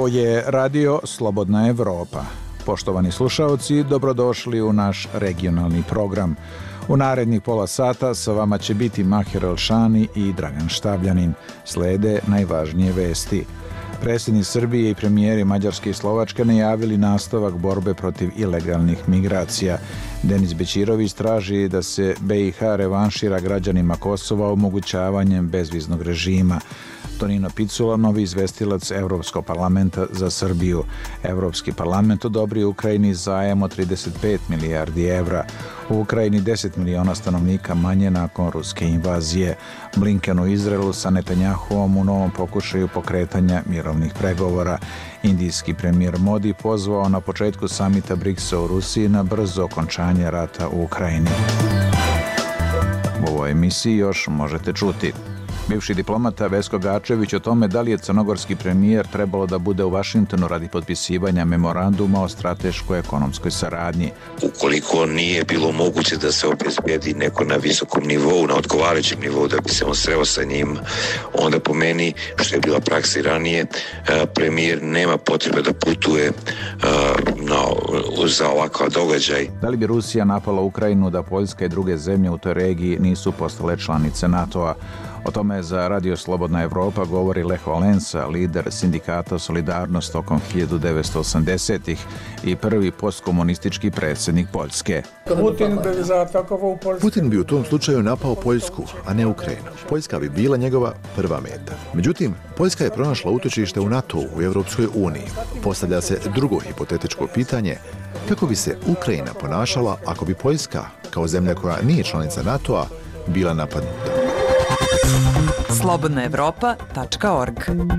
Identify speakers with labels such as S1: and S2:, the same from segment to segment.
S1: Ovo je radio Slobodna Evropa. Poštovani slušaoci, dobrodošli u naš regionalni program. U narednih pola sata sa vama će biti Mahir Elšani i Dragan Štavljanin. Slede najvažnije vesti. Predsjednik Srbije i premijeri Mađarske i Slovačke najavili nastavak borbe protiv ilegalnih migracija. Denis Bećirović traži da se BiH revanšira građanima Kosova omogućavanjem bezviznog režima. Tonino Picula, novi izvestilac Evropskog parlamenta za Srbiju. Evropski parlament odobrio Ukrajini zajam od 35 milijardi evra. U Ukrajini 10 miliona stanovnika manje nakon ruske invazije. Blinken u Izraelu sa Netanjahuom u novom pokušaju pokretanja mirovnih pregovora. Indijski premijer Modi pozvao na početku samita BRICS-a u Rusiji na brzo okončanje rata u Ukrajini. U ovoj emisiji još možete čuti. Bivši diplomata Vesko Gačević o tome da li je crnogorski premijer trebalo da bude u Vašingtonu radi potpisivanja memoranduma o strateškoj ekonomskoj saradnji.
S2: Ukoliko nije bilo moguće da se obezbedi neko na visokom nivou, na odgovarajućem nivou da bi se on sreo sa njim, onda po meni, što je bila praksa i ranije, premijer nema potrebe da putuje za ovakav događaj.
S1: Da li bi Rusija napala Ukrajinu da Poljska i druge zemlje u toj regiji nisu postale članice NATO-a? O tome za Radio Slobodna Evropa govori Lech Valensa, lider sindikata Solidarnost tokom 1980-ih i prvi postkomunistički predsjednik Poljske.
S3: Putin bi u tom slučaju napao Poljsku, a ne Ukrajinu. Poljska bi bila njegova prva meta. Međutim, Poljska je pronašla utočište u NATO-u, u Europskoj uniji. Postavlja se drugo hipotetičko pitanje: kako bi se Ukrajina ponašala ako bi Poljska, kao zemlja koja nije članica NATO-a, bila napadnuta?
S4: slobodnaevropa.org.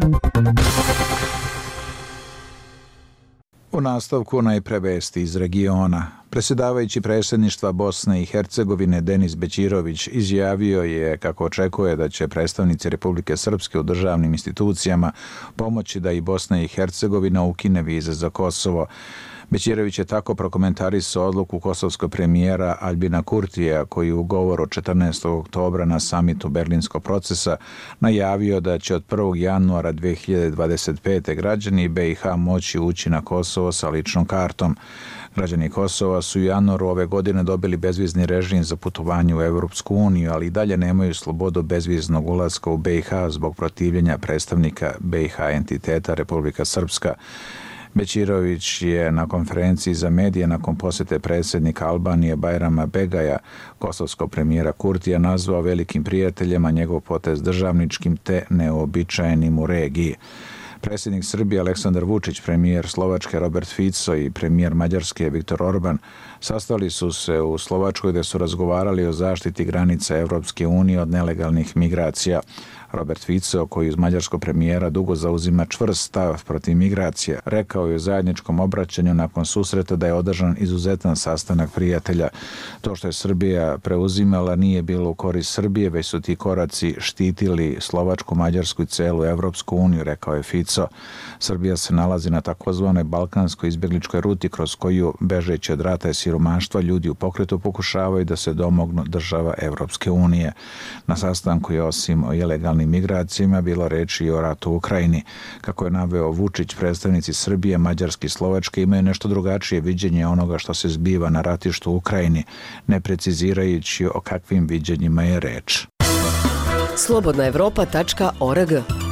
S1: U nastavku najpre vesti iz regiona. Predsjedavajući predsjedništva Bosne i Hercegovine Denis Bećirović izjavio je kako očekuje da će predstavnici Republike Srpske u državnim institucijama pomoći da i Bosna i Hercegovina ukine vize za Kosovo. Bećirović je tako prokomentarisao odluku kosovskog premijera Aljbina Kurtija, koji u govoru 14. oktobra na samitu Berlinskog procesa najavio da će od 1. januara 2025. građani BiH moći ući na Kosovo sa ličnom kartom. Građani Kosova su u januaru ove godine dobili bezvizni režim za putovanje u Evropsku uniju, ali i dalje nemaju slobodu bezviznog ulaska u BiH zbog protivljenja predstavnika BiH entiteta Republika Srpska. Bećirović je na konferenciji za medije nakon posjete predsjednika Albanije Bajrama Begaja kosovskog premijera Kurtija nazvao velikim prijateljem, a njegov potez državničkim te neobičajenim u regiji. Predsjednik Srbije Aleksandar Vučić, premijer Slovačke Robert Fico i premijer Mađarske Viktor Orban sastali su se u Slovačkoj gdje su razgovarali o zaštiti granica Evropske unije od nelegalnih migracija. Robert Fico, koji iz mađarskog premijera dugo zauzima čvrst stav protiv migracija, rekao je u zajedničkom obraćanju nakon susreta da je održan izuzetan sastanak prijatelja. To što je Srbija preuzimala nije bilo u korist Srbije, već su ti koraci štitili Slovačku, Mađarsku i celu Evropsku uniju, rekao je Fico. Srbija se nalazi na takozvanoj balkanskoj izbjegličkoj ruti kroz koju, bežeći od rata i siromaštva, ljudi u pokretu pokušavaju da se domognu država Evropske unije. Na sastanku je osim o ilegalnim migracijama bilo reči i o ratu u Ukrajini. Kako je naveo Vučić, predstavnici Srbije, Mađarske i Slovačke imaju nešto drugačije viđenje onoga što se zbiva na ratištu u Ukrajini, ne precizirajući o kakvim viđenjima je reč.
S5: slobodnaevropa.org.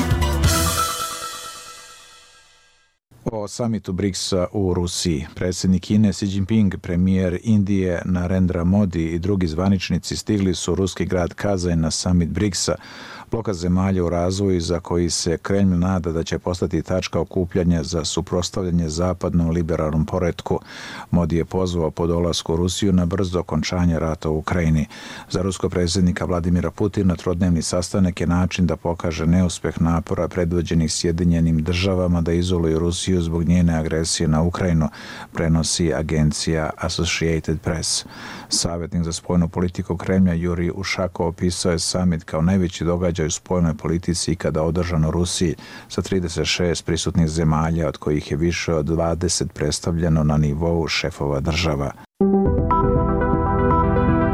S1: O samitu BRICS-a u Rusiji. Predsjednik Kine Xi Jinping, premijer Indije Narendra Modi i drugi zvaničnici stigli su u ruski grad Kazanj na samit BRICS-a, bloka zemalja u razvoju za koji se Kremlj nada da će postati tačka okupljanja za suprotstavljanje zapadnom liberalnom poretku. Modi je pozvao po dolasku u Rusiju na brzo okončanje rata u Ukrajini. Za ruskog predsjednika Vladimira Putina trodnevni sastanak je način da pokaže neuspjeh napora predvođenih Sjedinjenim državama da izoluju Rusiju zbog njene agresije na Ukrajinu, prenosi agencija Associated Press. Savjetnik za spoljnu politiku Kremlja Jurij Ušakov opisao je samit kao najveći događaj u spoljnoj politici ikada održan u Rusiji sa 36 prisutnih zemalja, od kojih je više od 20 predstavljeno na nivou šefova država.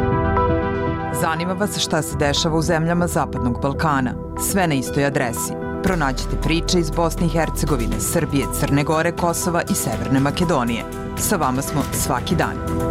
S4: Zanima vas šta se dešava u zemljama Zapadnog Balkana? Sve na istoj adresi Pronađite priče iz Bosne i Hercegovine, Srbije, Crne Gore, Kosova i Severne Makedonije. Sa vama smo svaki dan.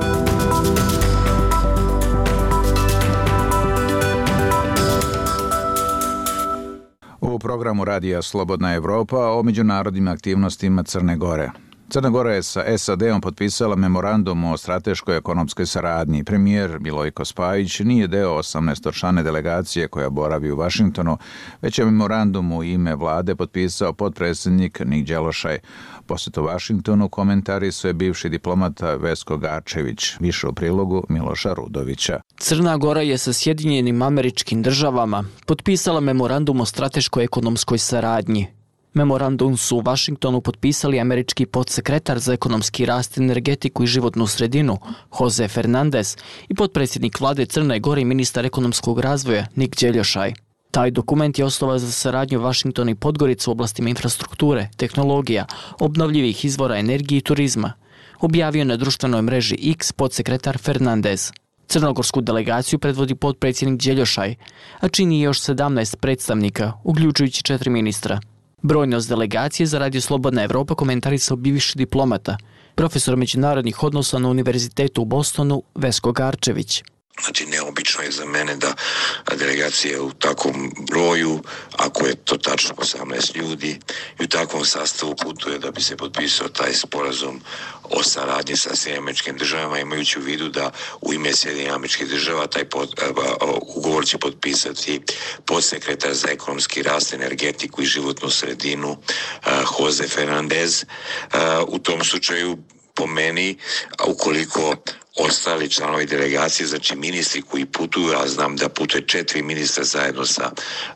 S1: U programu Radija Slobodna Evropa o međunarodnim aktivnostima Crne Gore. Crna Gora je sa SAD-om potpisala memorandum o strateškoj ekonomskoj saradnji. Premijer Milojko Spajić nije deo 18-člane delegacije koja boravi u Vašingtonu, već je memorandum u ime vlade potpisao potpredsjednik Nik Đelošaj. Posjet u Vašingtonu komentarisuje bivši diplomata Vesko Garčević, više u prilogu Miloša Rudovića.
S5: Crna Gora je sa Sjedinjenim Američkim Državama potpisala memorandum o strateškoj ekonomskoj saradnji. Memorandum su u Vašingtonu potpisali američki podsekretar za ekonomski rast, energetiku i životnu sredinu, Jose Fernandez, i potpredsjednik vlade Crne Gore i ministar ekonomskog razvoja, Nik Đelošaj. Taj dokument je osnova za saradnju Vašingtona i Podgorica u oblastima infrastrukture, tehnologija, obnovljivih izvora energije i turizma, objavio na društvenoj mreži X podsekretar Fernandez. Crnogorsku delegaciju predvodi potpredsjednik Đelošaj, a čini još 17 predstavnika, uključujući 4 ministra. Brojnost delegacije za Radio Slobodna Evropa komentarisao bivši diplomata, profesor međunarodnih odnosa na Univerzitetu u Bostonu Vesko Garčević.
S2: Znači, neobično je za mene da delegacija u takvom broju, ako je to tačno 18 ljudi, i u takvom sastavu putuje da bi se potpisao taj sporazum o saradnji sa Sjedinjenim Državama, imajući u vidu da u ime Sjedinjenih Država taj ugovor će potpisati podsekretar za ekonomski rast, energetiku i životnu sredinu Jose Fernandez. U tom slučaju, po meni, ukoliko ostali članovi delegacije, znači ministri koji putuju, a znam da putuje 4 ministra zajedno sa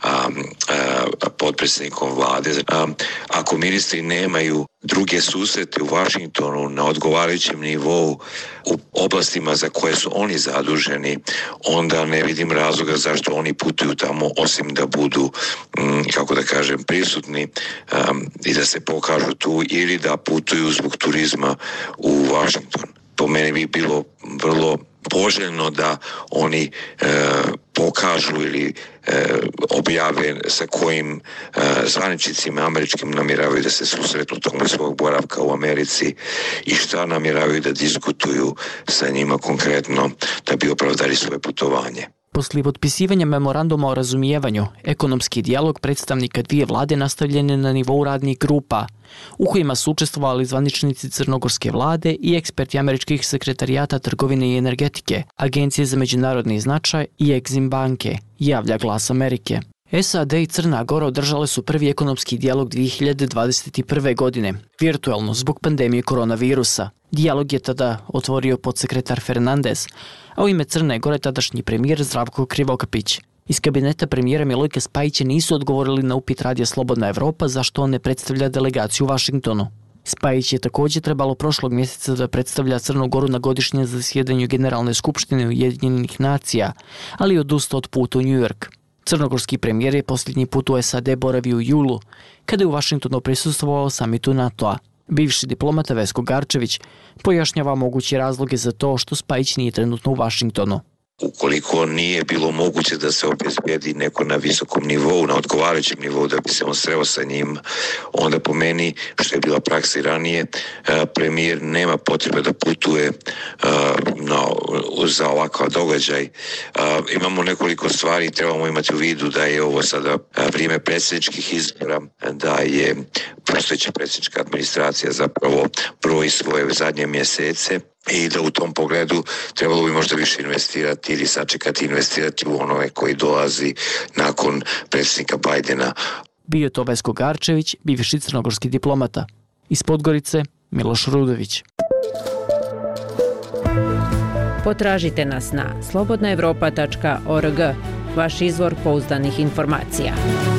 S2: potpredsjednikom vlade. Ako ministri nemaju druge susrete u Vašingtonu na odgovarajućem nivou u oblastima za koje su oni zaduženi, onda ne vidim razloga zašto oni putuju tamo, osim da budu, kako da kažem, prisutni i da se pokažu tu, ili da putuju zbog turizma u Vašington. Po meni bi bilo vrlo poželjno da oni pokažu ili objave sa kojim zvaničnicima američkim namjeravaju da se susretnu tokom svog boravka u Americi i šta namjeravaju da diskutuju sa njima konkretno da bi opravdali svoje putovanje.
S5: Poslije potpisivanja memoranduma o razumijevanju, ekonomski dijalog predstavnika dvije vlade nastavljen je na nivou radnih grupa, u kojima su učestvovali zvaničnici crnogorske vlade i eksperti američkih sekretarijata trgovine i energetike, Agencije za međunarodni značaj i Exim banke, javlja Glas Amerike. SAD i Crna Gora održale su prvi ekonomski dijalog 2021. godine, virtualno zbog pandemije koronavirusa. Dijalog je tada otvorio podsekretar Fernandez, a u ime Crne Gore tadašnji premijer Zdravko Krivokapić. Iz kabineta premijera Milojka Spajića nisu odgovorili na upit Radija Slobodna Evropa zašto on ne predstavlja delegaciju u Vašingtonu. Spajić je također trebalo prošlog mjeseca da predstavlja Crnu Goru na godišnjem zasjedanju Generalne skupštine Ujedinjenih nacija, ali je odustao od puta u New York. Crnogorski premijer je posljednji put u SAD boravio u julu, kada je u Vašingtonu prisustvovao samitu NATO-a. Bivši diplomata Vesko Garčević pojašnjava moguće razloge za to što Spajić nije trenutno u Vašingtonu.
S2: Ukoliko nije bilo moguće da se obezbedi neko na visokom nivou, na odgovarajućem nivou da bi se on sreo sa njim, onda po meni, što je bila praksa i ranije, premijer nema potrebe da putuje za ovakav događaj. Imamo nekoliko stvari, trebamo imati u vidu da je ovo sada vrijeme predsjedničkih izbora, da je postojeća predsjednička administracija zapravo broji svoje zadnje mjesece i da u tom pogledu trebalo bi možda više investirati ili sačekati investirati u onome koji dolazi nakon predsjednika Bajdena.
S5: Bio je to Vesko Garčević, bivši crnogorski diplomata. Iz Podgorice, Miloš Rudović.
S6: Potražite nas na slobodnaevropa.org, vaš izvor pouzdanih informacija.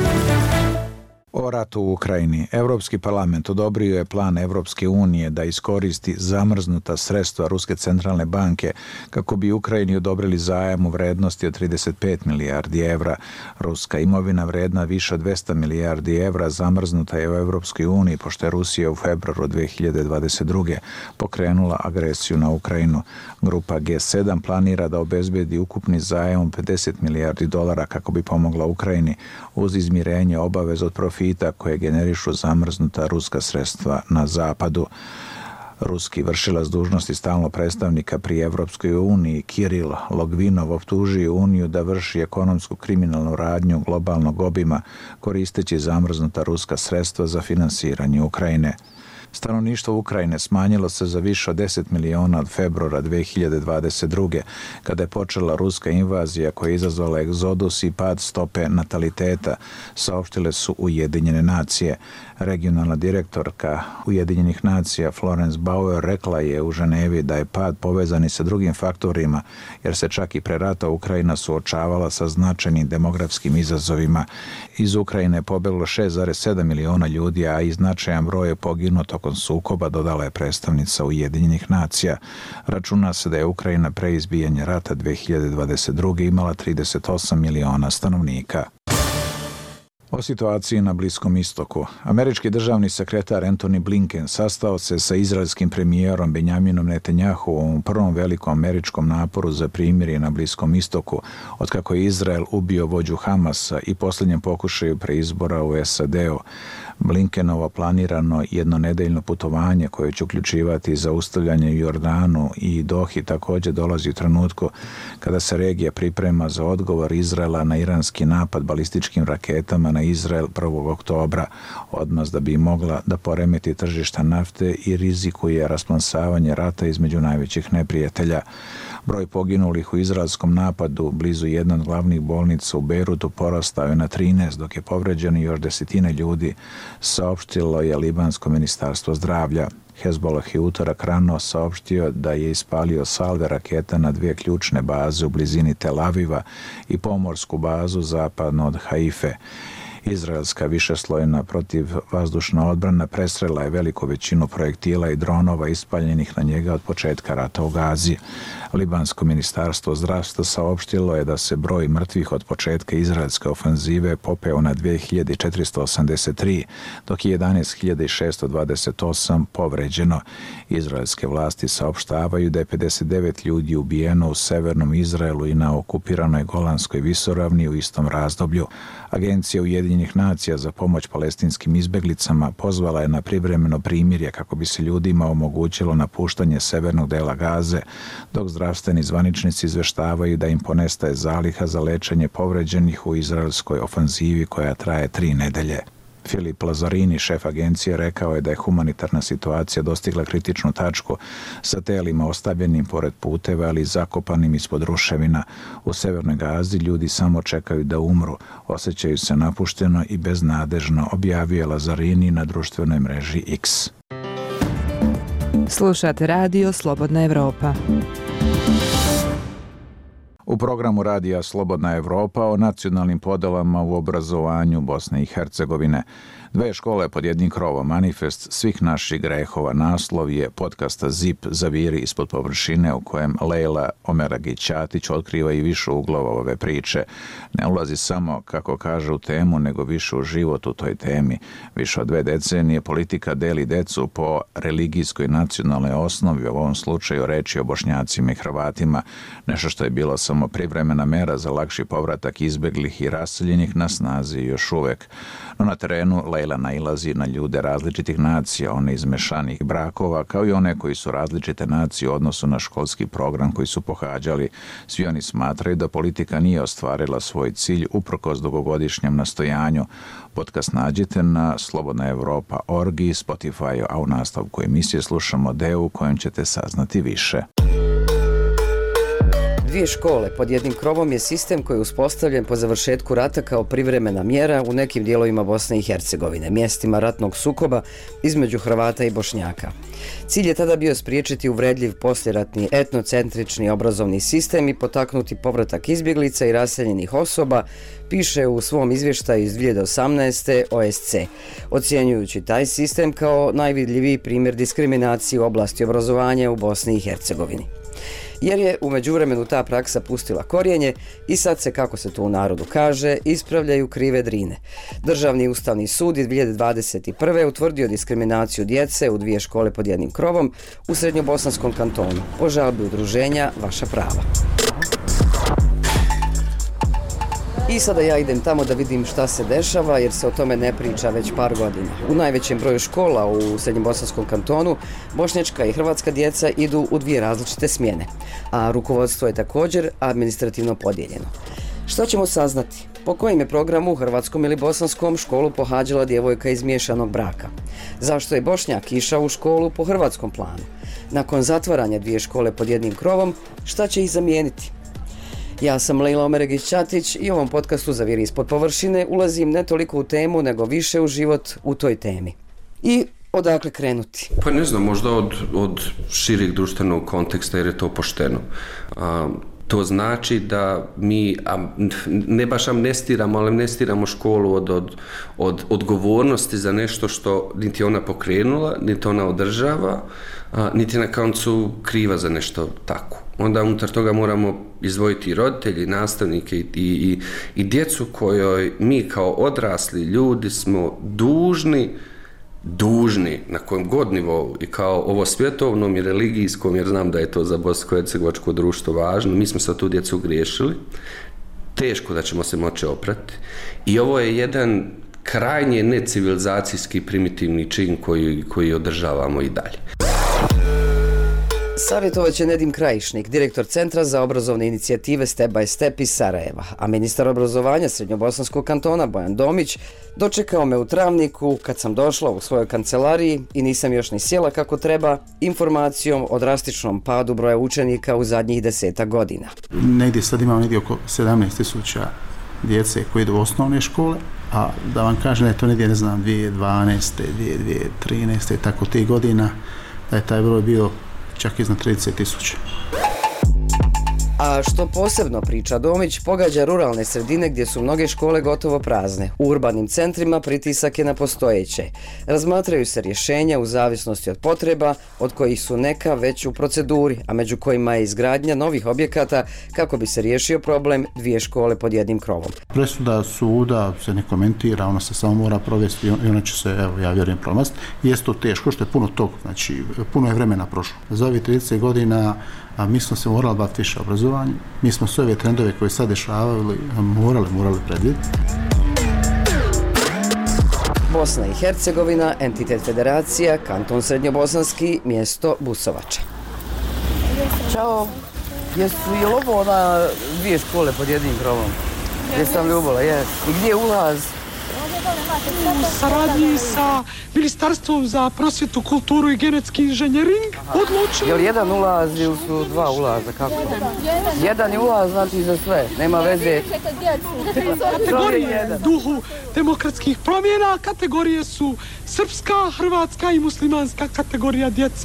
S1: O ratu u Ukrajini. Europski parlament odobrio je plan Evropske unije da iskoristi zamrznuta sredstva Ruske centralne banke kako bi Ukrajini odobrili zajam u vrednosti od 35 milijardi evra. Ruska imovina vredna više od 200 milijardi evra zamrznuta je u Evropskoj uniji pošto je Rusija u februaru 2022. pokrenula agresiju na Ukrajinu. Grupa G7 planira da obezbedi ukupni zajam 50 milijardi dolara kako bi pomogla Ukrajini uz izmirenje obaveza od profita profita koje generišu zamrznuta ruska sredstva na zapadu. Ruski vršilac dužnosti stalnog predstavnika pri Evropskoj uniji Kiril Logvinov optužio Uniju da vrši ekonomsku kriminalnu radnju globalnog obima koristeći zamrznuta ruska sredstva za finansiranje Ukrajine. Stanovništvo Ukrajine smanjilo se za više od 10 miliona od februara 2022. kada je počela ruska invazija koja je izazvala egzodus i pad stope nataliteta, saopštile su Ujedinjene nacije. Regionalna direktorka Ujedinjenih nacija Florence Bauer rekla je u Ženevi da je pad povezan i sa drugim faktorima, jer se čak i pre rata Ukrajina suočavala sa značajnim demografskim izazovima. Iz Ukrajine je pobeglo 6,7 miliona ljudi, a i značajan broj je poginuo tokom sukoba, dodala je predstavnica Ujedinjenih nacija. Računa se da je Ukrajina pre izbijanja rata 2022. imala 38 miliona stanovnika. O situaciji na Bliskom istoku. Američki državni sekretar Antony Blinken sastao se sa izraelskim premijerom Benjaminom Netanjahuom u prvom velikom američkom naporu za primirje na Bliskom istoku, otkako je Izrael ubio vođu Hamasa i posljednjem pokušaju preizbora u SAD-u. Blinkenovo planirano jednonedeljno putovanje koje će uključivati zaustavljanje u Jordanu i Dohi također dolazi u trenutku kada se regija priprema za odgovor Izraela na iranski napad balističkim raketama na Izrael 1. oktobra, odmah da bi mogla da poremeti tržišta nafte i rizikuje rasplamsavanje rata između najvećih neprijatelja. Broj poginulih u izraelskom napadu blizu jedne od glavnih bolnica u Bejrutu porastao je na 13, dok je povređeno još desetine ljudi, saopštilo je Libansko ministarstvo zdravlja. Hezbollah je utorak rano saopštio da je ispalio salve raketa na 2 ključne baze u blizini Tel Aviva i pomorsku bazu zapadno od Haife. Izraelska višeslojna protivvazdušna odbrana presrela je veliku većinu projektila i dronova ispaljenih na njega od početka rata u Gazi. Libansko ministarstvo zdravstva saopštilo je da se broj mrtvih od početka izraelske ofanzive popeo na 2483, dok je 11.628 povređeno. Izraelske vlasti saopštavaju da je 59 ljudi ubijeno u severnom Izraelu i na okupiranoj Golanskoj visoravni u istom razdoblju. Agencija Ujedinjenih nacija za pomoć palestinskim izbeglicama pozvala je na privremeno primirje kako bi se ljudima omogućilo napuštanje severnog dela Gaze, dok zdravstveni zvaničnici izveštavaju da im ponestaje zaliha za lečenje povređenih u izraelskoj ofanzivi koja traje 3 nedelje. Filip Lazarini, šef agencije, rekao je da je humanitarna situacija dostigla kritičnu tačku sa telima ostavljenim pored puteva, ali zakopanim ispod ruševina. U severnoj Gazi ljudi samo čekaju da umru, osjećaju se napušteno i beznadežno, objavio je Lazarini na društvenoj mreži X.
S4: Slušate radio Slobodna Evropa.
S1: U programu radija Slobodna Evropa o nacionalnim podelama u obrazovanju Bosne i Hercegovine. 2 škole pod jednim krovom, manifest svih naših grehova, naslov je podcasta ZIP Zaviri ispod površine, u kojem Lejla Omeragić-Ćatić otkriva i više uglova ove priče. Ne ulazi samo, kako kaže, u temu, nego više u život u toj temi. Više od 2 decenije politika deli decu po religijskoj nacionalnoj osnovi, u ovom slučaju reči o Bošnjacima i Hrvatima, nešto što je bilo samo privremena mera za lakši povratak izbeglih i raseljenih na snazi još uvek. No na terenu Lejla nailazi na ljude različitih nacija, one iz mešanih brakova, kao i one koji su različite nacije u odnosu na školski program koji su pohađali. Svi oni smatraju da politika nije ostvarila svoj cilj uprkos dugogodišnjem nastojanju. Podcast nađite na slobodnaevropa.org i Spotify, a u nastavku emisije slušamo deo u kojem ćete saznati više.
S7: 2 škole pod jednim krovom je sistem koji je uspostavljen po završetku rata kao privremena mjera u nekim dijelovima Bosne i Hercegovine, mjestima ratnog sukoba između Hrvata i Bošnjaka. Cilj je tada bio spriječiti uvredljiv posljeratni etnocentrični obrazovni sistem i potaknuti povratak izbjeglica i raseljenih osoba, piše u svom izvještaju iz 2018. OSC, ocjenjujući taj sistem kao najvidljiviji primjer diskriminacije u oblasti obrazovanja u Bosni i Hercegovini. Jer je u međuvremenu ta praksa pustila korijenje i sad se, kako se to u narodu kaže, ispravljaju krive drine. Državni ustavni sud je 2021. utvrdio diskriminaciju djece u 2 škole pod jednim krovom u Srednjobosanskom kantonu po žalbi udruženja Vaša prava. I sada ja idem tamo da vidim šta se dešava, jer se o tome ne priča već par godina. U najvećem broju škola u Srednjobosanskom kantonu bošnjačka i hrvatska djeca idu u dvije različite smjene, a rukovodstvo je također administrativno podijeljeno. Što ćemo saznati? Po kojem je programu, hrvatskom ili bosanskom, školu pohađala djevojka iz miješanog braka? Zašto je Bošnjak išao u školu po hrvatskom planu? Nakon zatvaranja dvije škole pod jednim krovom, šta će ih zamijeniti? Ja sam Lejla Omeregić-Ćatić i u ovom podcastu Zaviri ispod površine ulazim ne toliko u temu, nego više u život u toj temi. I odakle krenuti?
S8: Pa ne znam, možda od šireg društvenog konteksta, jer je to pošteno. To znači da mi, ne baš amnestiramo, ali amnestiramo školu od odgovornosti za nešto što niti ona pokrenula, niti ona održava, niti na koncu kriva za nešto tako. Onda unutar toga moramo izdvojiti roditelji, nastavnike i djecu kojoj mi kao odrasli ljudi smo dužni na kojem god nivou i kao ovo svjetovnom i religijskom, jer znam da je to za bosansko-hercegovačko društvo važno, mi smo se tu djecu griješili, teško da ćemo se moći oprati i ovo je jedan krajnje necivilizacijski primitivni čin koji održavamo i dalje.
S7: Savjetovat će Nedim Krajišnik, direktor Centra za obrazovne inicijative Step by Step iz Sarajeva, a ministar obrazovanja Srednjobosanskog kantona Bojan Domić dočekao me u Travniku kad sam došla u svojoj kancelariji i nisam još ni sjela kako treba, informacijom o drastičnom padu broja učenika u zadnjih 10 godina.
S9: Sad imamo negdje oko 17.000 djece koji idu u osnovne škole, a da vam kažem da je to negdje, 2012. 2013. tako tih godina, da je taj broj bio čak iznad 30.000.
S7: A što posebno priča Domić, pogađa ruralne sredine gdje su mnoge škole gotovo prazne. U urbanim centrima pritisak je na postojeće. Razmatraju se rješenja u zavisnosti od potreba, od kojih su neka već u proceduri, a među kojima je izgradnja novih objekata kako bi se riješio problem dvije škole pod jednim krovom.
S9: Presuda suda se ne komentira, ona se samo mora provesti i ona će se, ja vjerujem, promasti. Jeste to teško, što je puno toga, znači puno je vremena prošlo. Za ovih 30 godina mi smo se morali baviti više obrazovanjem, mi smo sve ove trendove koje sad dešavali morali predvidjeti.
S7: Bosna i Hercegovina, entitet federacija, kanton Srednjobosanski, mjesto Busovača. Ćao, je li ovo ona dvije škole pod jednim krovom? Jesam Ljubola, jes. I gdje je ulaz?
S10: U saradnji sa Ministarstvom za prosvjetu, kulturu i genetski inženjering odlučili...
S7: Je li jedan ulaz ili su dva ulaza, kako? Jedan je ulaz, znači za sve, nema veze.
S10: Kategorije duhu demokratskih promjena, kategorije su srpska, hrvatska i muslimanska kategorija djece.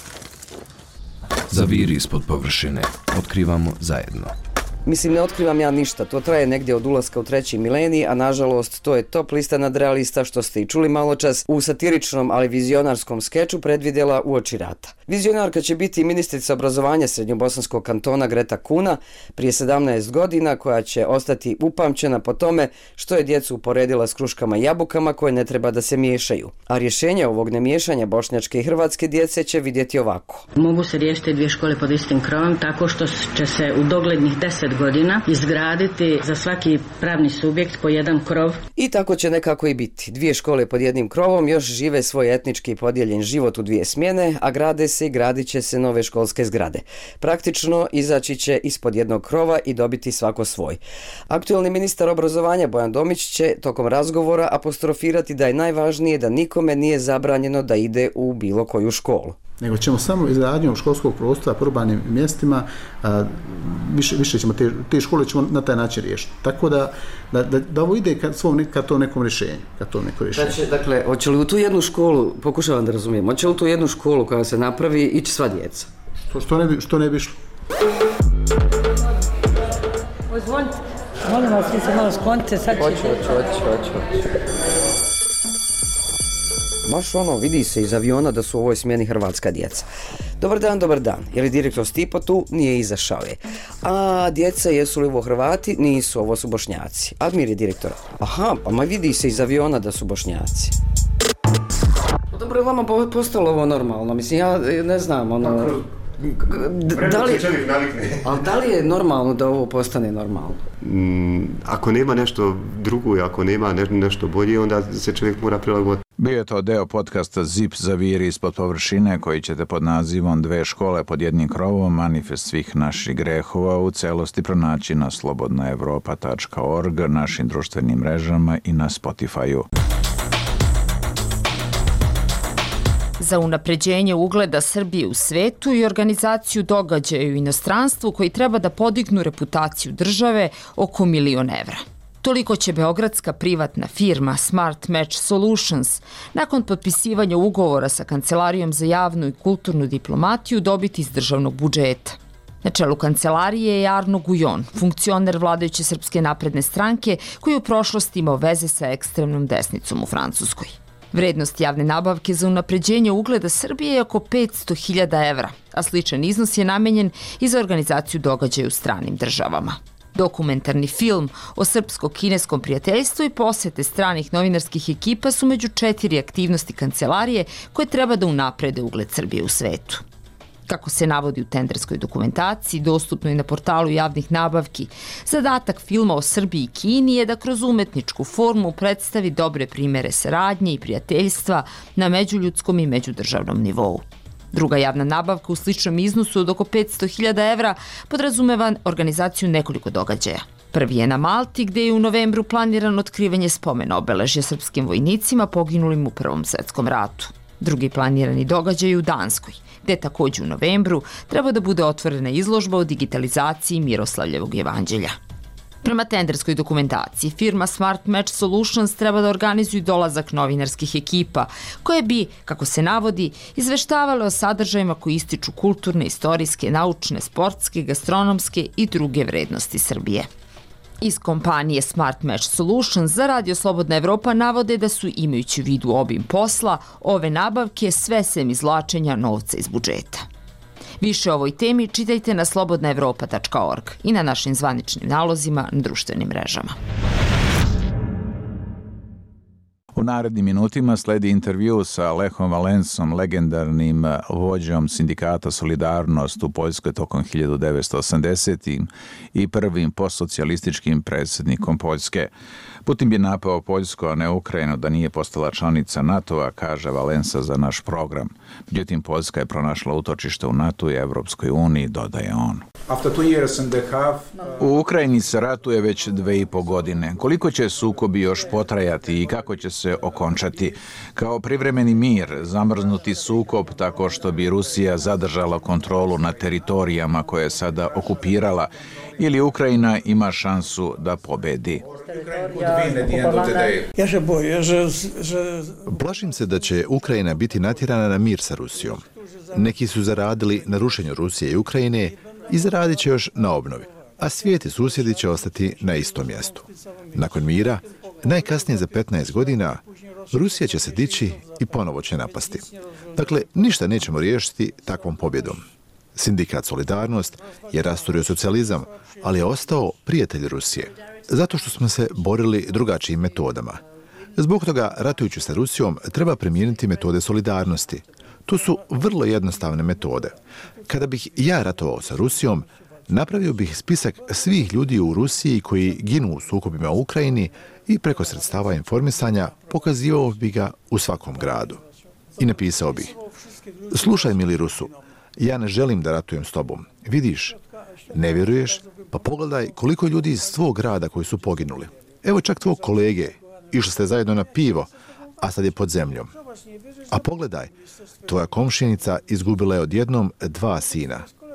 S11: Zaviri ispod površine, otkrivamo zajedno.
S7: Mislim, ne otkrivam ja ništa, to traje negdje od ulaska u 3. milenij, a nažalost to je top lista nadrealista što ste i čuli malo čas u satiričnom, ali vizionarskom skeču predvidjela uoči rata. Vizionarka će biti ministrica obrazovanja Srednjobosanskog kantona Greta Kuna prije 17 godina, koja će ostati upamćena po tome što je djecu uporedila s kruškama i jabukama koje ne treba da se miješaju. A rješenje ovog nemiješanja bošnjačke i hrvatske djece će vidjeti ovako.
S12: Mogu se riješiti dvije škole pod istim krovom tako što će se u doglednih 10 godina izgraditi za svaki pravni subjekt po jedan krov.
S7: I tako će nekako i biti. Dvije škole pod jednim krovom još žive svoj etnički podijeljen život u dvije smjene, a grade se i gradit će se nove školske zgrade. Praktično izaći će ispod jednog krova i dobiti svako svoj. Aktualni ministar obrazovanja Bojan Domić će tokom razgovora apostrofirati da je najvažnije da nikome nije zabranjeno da ide u bilo koju školu.
S9: Nego ćemo samo izgradnjom školskog prostora po urbanim mjestima, više ćemo te škole ćemo na taj način riješiti. Tako da ovo ide ka to nekom rješenju.
S7: Dakle, hoće li u tu jednu školu, pokušavam da razumijem, hoće li u tu jednu školu koja se napravi ići sva djeca?
S9: Što ne bi išlo?
S13: Izvolite, molim vas, vi se malo sklonite, sad ćete...
S7: Hoću. Baš vidi se iz aviona da su u ovoj smjeni hrvatska djeca. Dobar dan. Je li direktor Stipo tu? Nije, izašao je. A djeca, jesu li ovo Hrvati? Nisu, ovo su Bošnjaci. Admir je direktor. Aha, pa vidi se iz aviona da su Bošnjaci. Dobro, je vama postalo ovo normalno? Mislim, ja ne znam, Da li je normalno da ovo postane normalno?
S14: Ako nema nešto drugo i ako nema nešto bolje, onda se čovjek mora prilagoditi.
S1: Bio je to deo podcasta Zip zaviri ispod površine, koji ćete pod nazivom Dve škole pod jednim krovom, manifest svih naših grehova, u celosti pronaći na slobodnaevropa.org, našim društvenim mrežama i na Spotify-u.
S15: Za unapređenje ugleda Srbije u svetu i organizaciju događaja u inostranstvu koji treba da podignu reputaciju države oko $1 milion. Toliko će beogradska privatna firma Smart Match Solutions nakon potpisivanja ugovora sa Kancelarijom za javnu i kulturnu diplomatiju dobiti iz državnog budžeta. Na čelu kancelarije je Arno Gujon, funkcioner vladajuće Srpske napredne stranke koji u prošlosti imao veze sa ekstremnom desnicom u Francuskoj. Vrednost javne nabavke za unapređenje ugleda Srbije je oko $500.000, a sličan iznos je namenjen i za organizaciju događaja u stranim državama. Dokumentarni film o srpsko-kineskom prijateljstvu i posete stranih novinarskih ekipa su među 4 aktivnosti kancelarije koje treba da unaprede ugled Srbije u svetu. Kako se navodi u tenderskoj dokumentaciji, dostupnoj na portalu javnih nabavki, zadatak filma o Srbiji i Kini je da kroz umetničku formu predstavi dobre primere saradnje i prijateljstva na međuljudskom i međudržavnom nivou. Druga javna nabavka u sličnom iznosu od oko $500.000 podrazumeva organizaciju nekoliko događaja. Prvi je na Malti, gde je u novembru planirano otkrivanje spomen obeležja srpskim vojnicima poginulim u Prvom svetskom ratu. Drugi planirani događaj je u Danskoj, gde takođe u novembru treba da bude otvorena izložba o digitalizaciji Miroslavljevog jevanđelja. Prema tenderskoj dokumentaciji, firma Smart Match Solutions treba da organizuju dolazak novinarskih ekipa, koje bi, kako se navodi, izveštavale o sadržajima koji ističu kulturne, istorijske, naučne, sportske, gastronomske i druge vrednosti Srbije. Iz kompanije Smart Match Solutions za Radio Slobodna Evropa navode da su, imajući u vidu obim posla, ove nabavke sve sem izvlačenja novca iz budžeta. Više o ovoj temi čitajte na slobodnaevropa.org i na našim zvaničnim nalozima na društvenim mrežama.
S1: U narednim minutima sledi intervju sa Lechom Valensom, legendarnim vođom sindikata Solidarnost u Poljskoj tokom 1980. i prvim postsocijalističkim predsjednikom Poljske. Putin bi napao Poljsku, a ne Ukrajinu, da nije postala članica NATO-a, kaže Valensa za naš program. Međutim, Poljska je pronašla utočište u NATO i Evropskoj uniji, dodaje on. U Ukrajini se ratuje već 2,5 godine. Koliko će sukobi još potrajati i kako će se okončati? Kao privremeni mir, zamrznuti sukob tako što bi Rusija zadržala kontrolu nad teritorijama koje je sada okupirala, ili Ukrajina ima šansu da pobedi?
S3: Plašim se da će Ukrajina biti natjerana na mir sa Rusijom. Neki su zaradili na rušenju Rusije i Ukrajine i zaradit će još na obnovi, a svijet i susjedi će ostati na istom mjestu. Nakon mira, najkasnije za 15 godina, Rusija će se dići i ponovo će napasti. Dakle, ništa nećemo riješiti takvom pobjedom. Sindikat Solidarnost je rasturio socijalizam, ali je ostao prijatelj Rusije, zato što smo se borili drugačijim metodama. Zbog toga, ratujući sa Rusijom, treba primijeniti metode solidarnosti. To su vrlo jednostavne metode. Kada bih ja ratovao sa Rusijom, napravio bih spisak svih ljudi u Rusiji koji ginu u sukobima u Ukrajini i preko sredstava informisanja pokazivao bih ga u svakom gradu. I napisao bih: slušaj, mili Rusu, ja ne želim da ratujem s tobom. Vidiš, ne vjeruješ? Pa pogledaj koliko ljudi iz tvog grada koji su poginuli. Evo čak tvog kolege, išli ste zajedno na pivo, a sad je pod zemljom. A pogledaj, tvoja komšinica izgubila je odjednom 2 sina.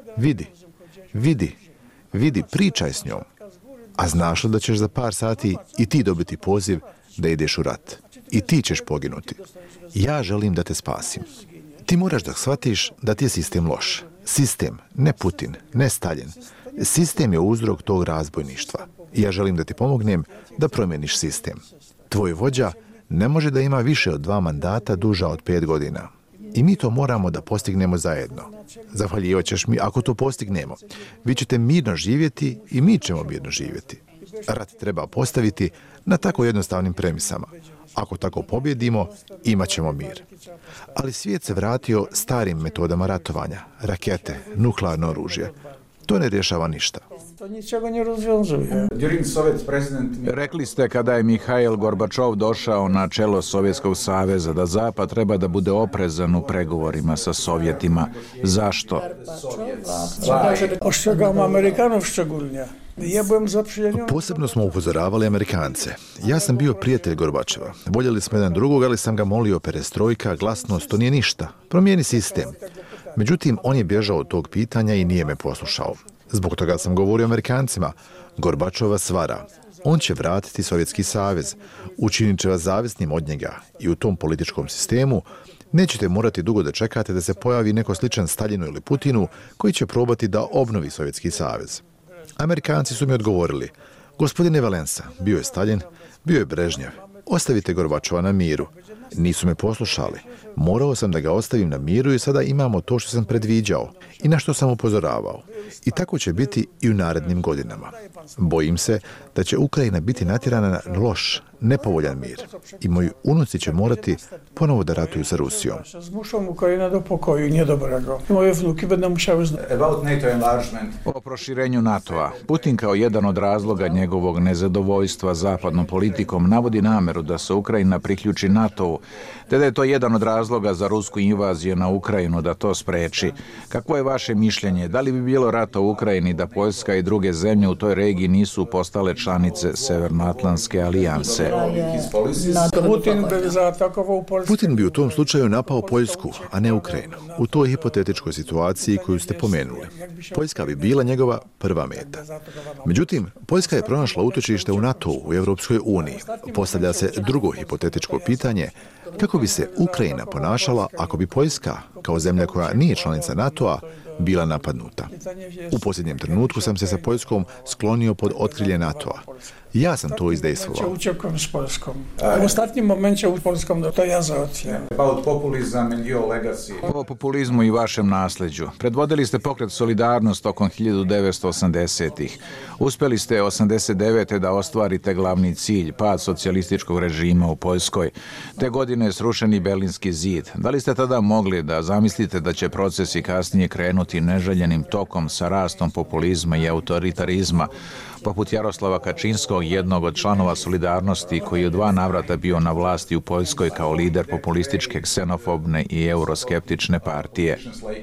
S3: Vidi, pričaj s njom. A znaš li da ćeš za par sati i ti dobiti poziv da ideš u rat? I ti ćeš poginuti. Ja želim da te spasim. Ti moraš da shvatiš da ti je sistem loš. Sistem, ne Putin, ne Stalin. Sistem je uzrok tog razbojništva. I ja želim da ti pomognem da promijeniš sistem. Tvoj vođa ne može da ima više od 2 mandata duža od 5 godina. I mi to moramo da postignemo zajedno. Zahvaljivat ćeš mi ako to postignemo. Vi ćete mirno živjeti i mi ćemo mirno živjeti. Rat treba postaviti na tako jednostavnim premisama. Ako tako pobjedimo, imat ćemo mir. Ali svijet se vratio starim metodama ratovanja, rakete, nuklearno oružje. To ne rješava ništa.
S1: Rekli ste kada je Mihail Gorbačov došao na čelo Sovjetskog saveza da Zapad treba da bude oprezan u pregovorima sa Sovjetima. Zašto?
S3: Posebno smo upozoravali Amerikance. Ja sam bio prijatelj Gorbačeva. Voljeli smo jedan drugog, ali sam ga molio perestrojka, glasnost, to nije ništa. Promijeni sistem. Međutim, on je bježao od tog pitanja i nije me poslušao. Zbog toga sam govorio Amerikancima. Gorbačov vas vara. On će vratiti Sovjetski savez. Učinit će vas zavisnim od njega. I u tom političkom sistemu nećete morati dugo da čekate da se pojavi neko sličan Staljinu ili Putinu koji će probati da obnovi Sovjetski savez. Amerikanci su mi odgovorili: gospodine Valensa, bio je Staljin, bio je Brežnjev. Ostavite Gorbačova na miru. Nisu me poslušali. Morao sam da ga ostavim na miru i sada imamo to što sam predviđao i na što sam upozoravao. I tako će biti i u narednim godinama. Bojim se da će Ukrajina biti natjerana na loš, nepovoljan mir. I moji unuci će morati ponovo da ratuju sa Rusijom.
S1: O proširenju NATO-a. Putin kao jedan od razloga njegovog nezadovoljstva zapadnom politikom navodi nameru da se Ukrajina priključi NATO-u, te da je to jedan od razloga za rusku invaziju na Ukrajinu da to spreči. Kakvo je vaše mišljenje? Da li bi bilo rata u Ukrajini da Poljska i druge zemlje u toj regiji nisu postale članice Severnoatlantske alijanse?
S3: Putin bi u tom slučaju napao Poljsku, a ne Ukrajinu. U toj hipotetičkoj situaciji koju ste pomenuli. Poljska bi bila njegova prva meta. Međutim, Poljska je pronašla utočište u NATO-u, u Europskoj uniji. Postavlja se drugo hipotetičko pitanje: kako bi se Ukrajina ponašala ako bi Poljska, kao zemlja koja nije članica NATO-a, bila napadnuta? U posljednjem trenutku sam se sa Poljskom sklonio pod otkrilje NATO-a. Ja sam to izdejstvovao.
S10: U ostatnim momentu u Polskom to ja zaotvijem.
S1: O populizmu i vašem nasljeđu. Predvodili ste pokret Solidarnost tokom 1980-ih. Uspjeli ste 89. da ostvarite glavni cilj, pad socijalističkog režima u Poljskoj. Te godine je srušen i Berlinski zid. Da li ste tada mogli da zamislite da će procesi kasnije krenuti neželjenim tokom sa rastom populizma i autoritarizma, poput Jaroslava Kačinskog, jednog od članova Solidarnosti koji je u 2 navrata bio na vlasti u Poljskoj kao lider populističke, ksenofobne i euroskeptične partije?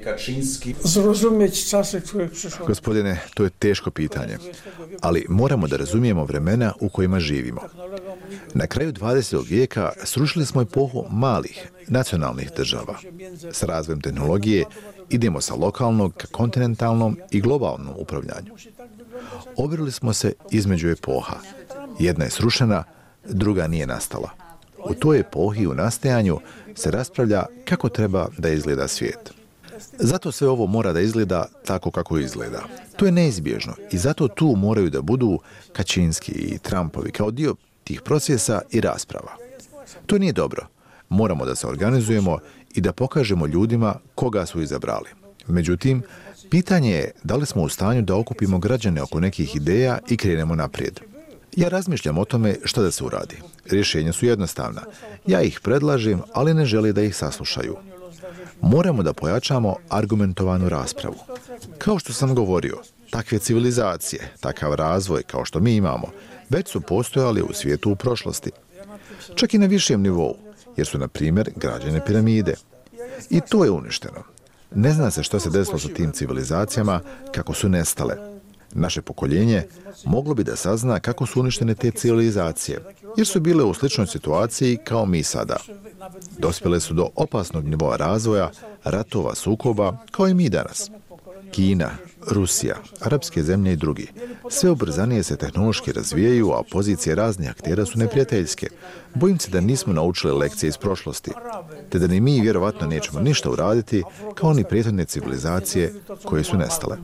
S3: Gospodine, to je teško pitanje, ali moramo da razumijemo vremena u kojima živimo. Na kraju 20. vijeka srušili smo epohu malih, nacionalnih država. S razvojem tehnologije idemo sa lokalnog ka kontinentalnom i globalnom upravljanju. Obrili smo se između epoha. Jedna je srušena, druga nije nastala. U toj epohi u nastajanju se raspravlja kako treba da izgleda svijet. Zato sve ovo mora da izgleda tako kako izgleda. To je neizbježno i zato tu moraju da budu Kačinski i Trumpovi kao dio tih procesa i rasprava. To nije dobro. Moramo da se organizujemo i da pokažemo ljudima koga su izabrali. Međutim, pitanje je da li smo u stanju da okupimo građane oko nekih ideja i krenemo naprijed. Ja razmišljam o tome što da se uradi. Rješenja su jednostavna. Ja ih predlažem, ali ne žele da ih saslušaju. Moramo da pojačamo argumentovanu raspravu. Kao što sam govorio, takve civilizacije, takav razvoj kao što mi imamo, već su postojali u svijetu u prošlosti. Čak i na višem nivou, jer su, na primjer, građene piramide. I to je uništeno. Ne zna se što se desilo sa tim civilizacijama, kako su nestale. Naše pokoljenje moglo bi da sazna kako su uništene te civilizacije, jer su bile u sličnoj situaciji kao mi sada. Dospjele su do opasnog nivoa razvoja, ratova, sukoba, kao i mi danas. Kina, Rusija, arapske zemlje i drugi. Sve ubrzanije se tehnološki razvijaju, a pozicije raznih aktera su neprijateljske. Bojim se da nismo naučili lekcije iz prošlosti, te da ni mi vjerovatno nećemo ništa uraditi kao ni prethodne civilizacije koje su nestale.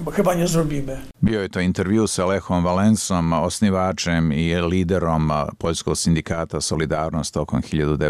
S1: Bio je to intervju sa Lechom Valensom, osnivačem i liderom Poljskog sindikata Solidarnost tokom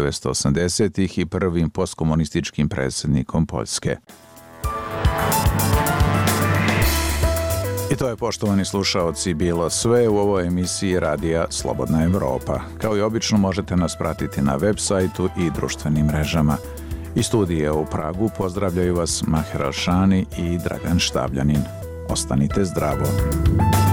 S1: 1980-ih i prvim postkomunističkim predsjednikom Poljske. I to je, poštovani slušaoci, bilo sve u ovoj emisiji Radija Slobodna Evropa. Kao i obično možete nas pratiti na web sajtu i društvenim mrežama. Iz studije u Pragu pozdravljaju vas Maher Alšani i Dragan Štavljanin. Ostanite zdravo.